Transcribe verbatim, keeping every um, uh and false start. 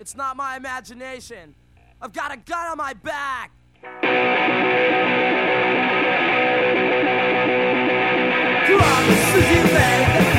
It's not my imagination. I've got a gun on my back. Promises you made.